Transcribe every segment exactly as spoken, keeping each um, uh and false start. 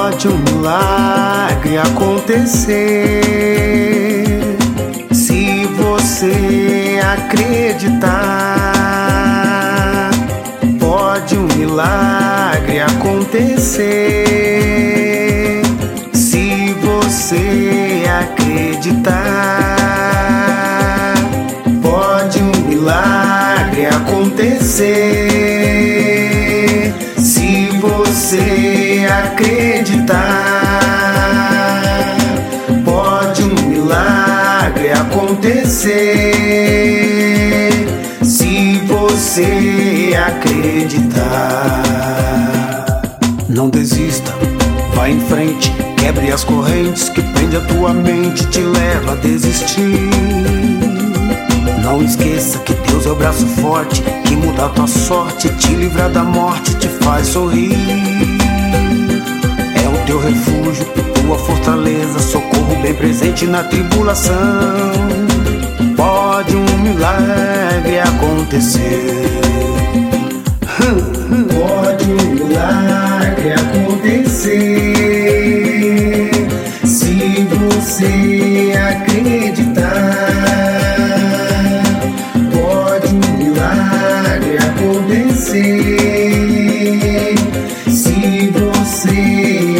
Pode um milagre acontecer se você acreditar. Pode um milagre acontecer se você acreditar. Pode um milagre acontecer se você acreditar. Pode um milagre acontecer se você acreditar. Não desista, vá em frente, quebre as correntes que prende a tua mente, te leva a desistir. Não esqueça que Deus é o braço forte que muda a tua sorte, te livra da morte, te faz sorrir. É o teu refúgio, tua fortaleza, socorro bem presente na tribulação. Pode um milagre acontecer. Pode um milagre acontecer se você acreditar. Pode um milagre acontecer se você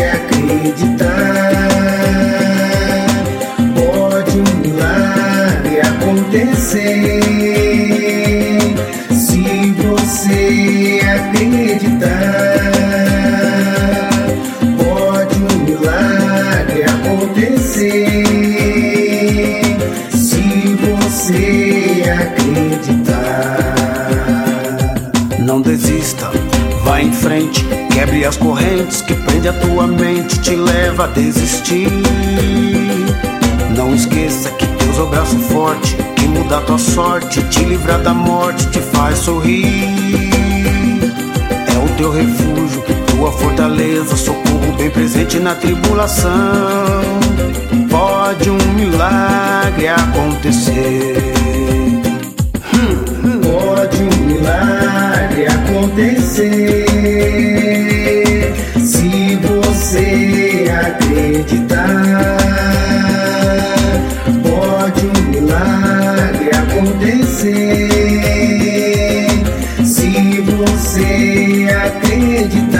acreditar. Pode um milagre acontecer se você acreditar. Pode um milagre acontecer se você acreditar. Não desista, vá em frente, quebre as correntes que prende a tua mente, te leva a desistir. Não esqueça que Deus é o braço forte que muda a tua sorte, te livra da morte, te faz sorrir. É o teu refúgio, tua fortaleza, socorro bem presente na tribulação. Pode um milagre acontecer. Pode um milagre acontecer se você acreditar. Pode um milagre acontecer se você acreditar.